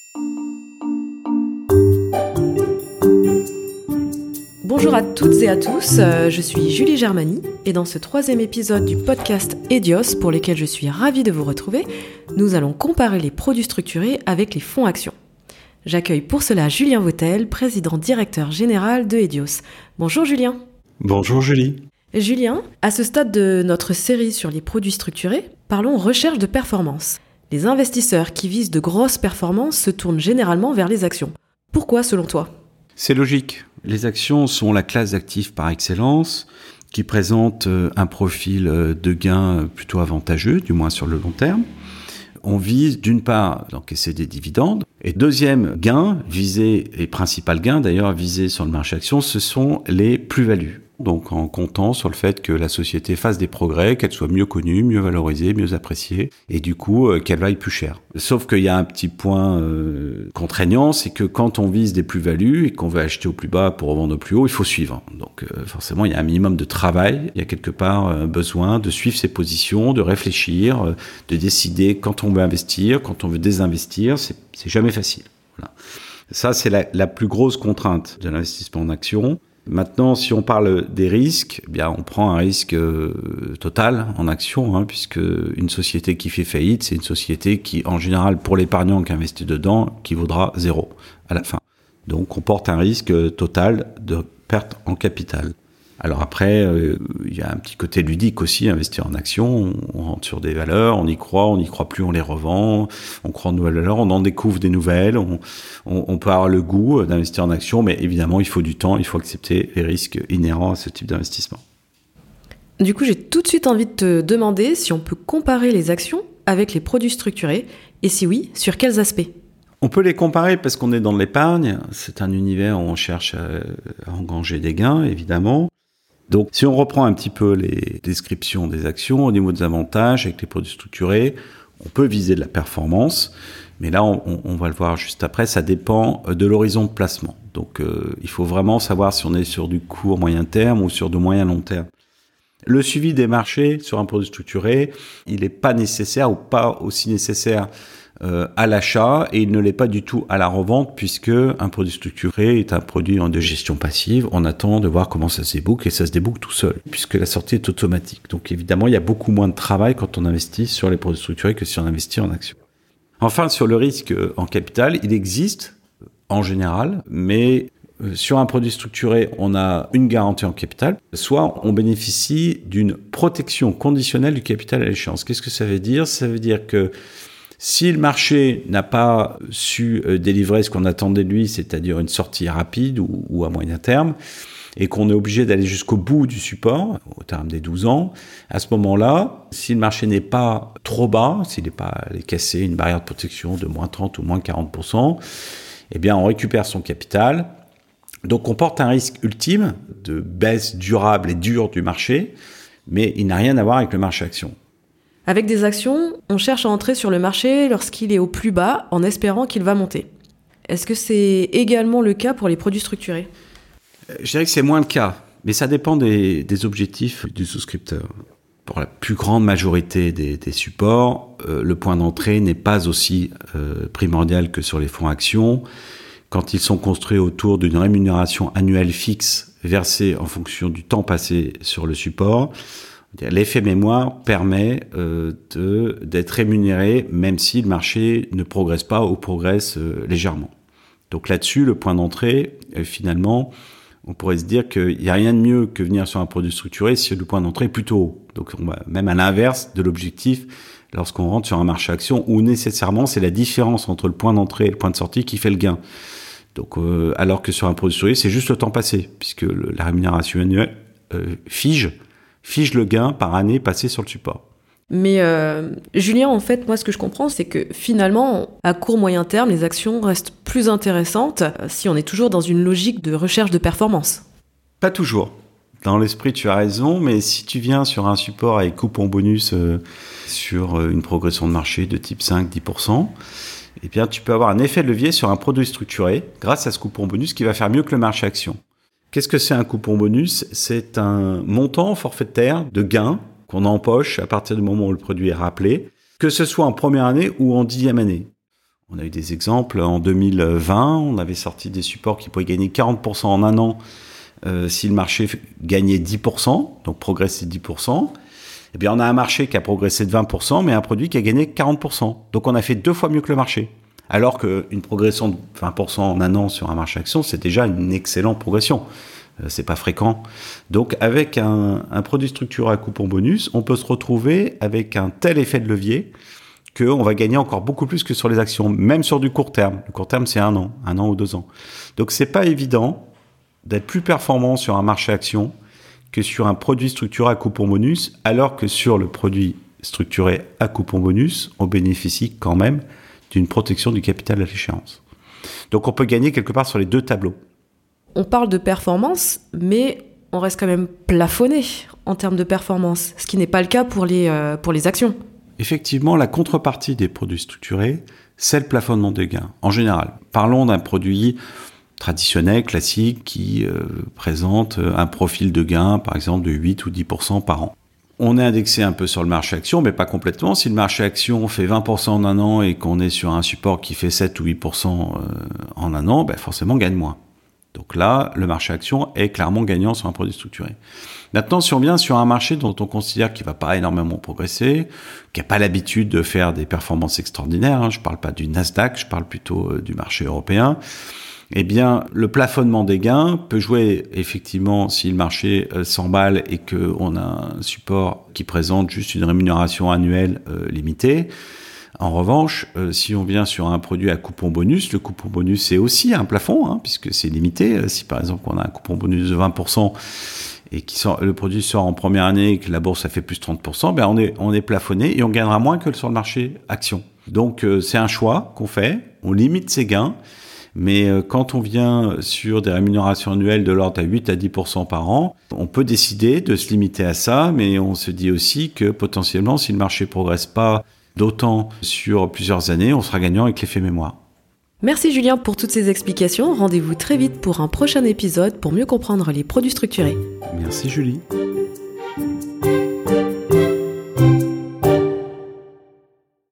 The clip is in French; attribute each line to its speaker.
Speaker 1: Bonjour à toutes et à tous, je suis Julie Germani et dans ce 3e épisode du podcast Edios, pour lequel je suis ravie de vous retrouver, nous allons comparer les produits structurés avec les fonds actions. J'accueille pour cela Julien Vautel, président directeur général de Edios. Bonjour Julien.
Speaker 2: Bonjour Julie.
Speaker 1: Julien, à ce stade de notre série sur les produits structurés, parlons recherche de performance. Les investisseurs qui visent de grosses performances se tournent généralement vers les actions. Pourquoi selon toi ?
Speaker 2: C'est logique. Les actions sont la classe d'actifs par excellence qui présente un profil de gain plutôt avantageux, du moins sur le long terme. On vise d'une part d'encaisser des dividendes et deuxième gain visé, et principal gain d'ailleurs visé sur le marché action, ce sont les plus-values. Donc en comptant sur le fait que la société fasse des progrès, qu'elle soit mieux connue, mieux valorisée, mieux appréciée, et du coup qu'elle vaille plus cher. Sauf qu'il y a un petit point contraignant, c'est que quand on vise des plus-values et qu'on veut acheter au plus bas pour revendre au plus haut, il faut suivre. Donc forcément, il y a un minimum de travail, il y a quelque part besoin de suivre ses positions, de réfléchir, de décider quand on veut investir, quand on veut désinvestir, c'est jamais facile. Voilà. Ça, c'est la plus grosse contrainte de l'investissement en action. Maintenant, si on parle des risques, eh bien, on prend un risque total en action, puisque une société qui fait faillite, c'est une société qui, en général, pour l'épargnant qui investit dedans, qui vaudra 0 à la fin. Donc, on porte un risque total de perte en capital. Alors après, il y a un petit côté ludique aussi, investir en action. On rentre sur des valeurs, on y croit plus, on les revend. On croit en nouvelles valeurs, on en découvre des nouvelles. On peut avoir le goût d'investir en action, mais évidemment, il faut du temps, il faut accepter les risques inhérents à ce type d'investissement.
Speaker 1: Du coup, j'ai tout de suite envie de te demander si on peut comparer les actions avec les produits structurés, et si oui, sur quels aspects ?
Speaker 2: On peut les comparer parce qu'on est dans l'épargne. C'est un univers où on cherche à engranger des gains, évidemment. Donc, si on reprend un petit peu les descriptions des actions au niveau des avantages avec les produits structurés, on peut viser de la performance, mais là, on va le voir juste après, ça dépend de l'horizon de placement. Donc, il faut vraiment savoir si on est sur du court moyen terme ou sur du moyen long terme. Le suivi des marchés sur un produit structuré, il n'est pas nécessaire ou pas aussi nécessaire à l'achat et il ne l'est pas du tout à la revente puisque un produit structuré est un produit de gestion passive. On attend de voir comment ça se déboucle et ça se déboucle tout seul puisque la sortie est automatique. Donc évidemment, il y a beaucoup moins de travail quand on investit sur les produits structurés que si on investit en actions. Enfin, sur le risque en capital, il existe en général, mais sur un produit structuré, on a une garantie en capital, soit on bénéficie d'une protection conditionnelle du capital à l'échéance. Qu'est-ce que ça veut dire ? Ça veut dire que si le marché n'a pas su délivrer ce qu'on attendait de lui, c'est-à-dire une sortie rapide ou à moyen terme, et qu'on est obligé d'aller jusqu'au bout du support, au terme des 12 ans, à ce moment-là, si le marché n'est pas trop bas, s'il n'est pas allé casser une barrière de protection de moins 30 ou moins 40%, eh bien on récupère son capital. Donc on porte un risque ultime de baisse durable et dure du marché, mais il n'a rien à voir avec le marché action.
Speaker 1: Avec des actions, on cherche à entrer sur le marché lorsqu'il est au plus bas en espérant qu'il va monter. Est-ce que c'est également le cas pour les produits structurés ?
Speaker 2: Je dirais que c'est moins le cas, mais ça dépend des objectifs du souscripteur. Pour la plus grande majorité des supports, le point d'entrée n'est pas aussi primordial que sur les fonds actions. Quand ils sont construits autour d'une rémunération annuelle fixe versée en fonction du temps passé sur le support, l'effet mémoire permet d'être rémunéré même si le marché ne progresse pas ou progresse légèrement. Donc là-dessus, le point d'entrée, finalement, on pourrait se dire qu'il n'y a rien de mieux que venir sur un produit structuré si le point d'entrée est plutôt haut. Donc on va même à l'inverse de l'objectif lorsqu'on rentre sur un marché action où nécessairement c'est la différence entre le point d'entrée et le point de sortie qui fait le gain. Donc alors que sur un produit structuré, c'est juste le temps passé puisque la rémunération annuelle fige le gain par année passé sur le support.
Speaker 1: Mais Julien, en fait, moi ce que je comprends, c'est que finalement, à court moyen terme, les actions restent plus intéressantes si on est toujours dans une logique de recherche de performance.
Speaker 2: Pas toujours. Dans l'esprit, tu as raison, mais si tu viens sur un support avec coupon bonus sur une progression de marché de type 5-10%, eh bien, tu peux avoir un effet de levier sur un produit structuré grâce à ce coupon bonus qui va faire mieux que le marché action. Qu'est-ce que c'est un coupon bonus ? C'est un montant forfaitaire de gain qu'on empoche à partir du moment où le produit est rappelé, que ce soit en première année ou en 10e année. On a eu des exemples. En 2020, on avait sorti des supports qui pouvaient gagner 40% en un an si le marché gagnait 10%, donc progressait de 10%. Eh bien, on a un marché qui a progressé de 20%, mais un produit qui a gagné 40%. Donc, on a fait 2 fois mieux que le marché. Alors qu'une progression de 20% en un an sur un marché action, c'est déjà une excellente progression. C'est pas fréquent. Donc, avec un produit structuré à coupon bonus, on peut se retrouver avec un tel effet de levier qu'on va gagner encore beaucoup plus que sur les actions, même sur du court terme. Le court terme, c'est 1 an ou 2 ans. Donc, c'est pas évident d'être plus performant sur un marché action que sur un produit structuré à coupon bonus, alors que sur le produit structuré à coupon bonus, on bénéficie quand même d'une protection du capital à l'échéance. Donc, on peut gagner quelque part sur les 2 tableaux.
Speaker 1: On parle de performance, mais on reste quand même plafonné en termes de performance, ce qui n'est pas le cas pour les actions.
Speaker 2: Effectivement, la contrepartie des produits structurés, c'est le plafonnement des gains, en général. Parlons d'un produit traditionnel, classique, qui présente un profil de gain, par exemple, de 8 ou 10% par an. On est indexé un peu sur le marché action, mais pas complètement. Si le marché action fait 20% en un an et qu'on est sur un support qui fait 7 ou 8% en un an, forcément, on gagne moins. Donc là, le marché action est clairement gagnant sur un produit structuré. Maintenant, si on vient sur un marché dont on considère qu'il ne va pas énormément progresser, qui n'a pas l'habitude de faire des performances extraordinaires, je ne parle pas du Nasdaq, je parle plutôt du marché européen, eh bien, le plafonnement des gains peut jouer effectivement si le marché s'emballe et qu'on a un support qui présente juste une rémunération annuelle limitée. En revanche, si on vient sur un produit à coupon bonus, le coupon bonus c'est aussi un plafond, puisque c'est limité. Si par exemple on a un coupon bonus de 20% et le produit sort en première année et que la bourse a fait plus 30%, on est plafonné et on gagnera moins que sur le marché action. Donc c'est un choix qu'on fait, on limite ses gains, mais quand on vient sur des rémunérations annuelles de l'ordre à 8 à 10% par an, on peut décider de se limiter à ça, mais on se dit aussi que potentiellement si le marché progresse pas d'autant sur plusieurs années, on sera gagnant avec l'effet mémoire.
Speaker 1: Merci Julien pour toutes ces explications. Rendez-vous très vite pour un prochain épisode pour mieux comprendre les produits structurés.
Speaker 2: Merci Julie.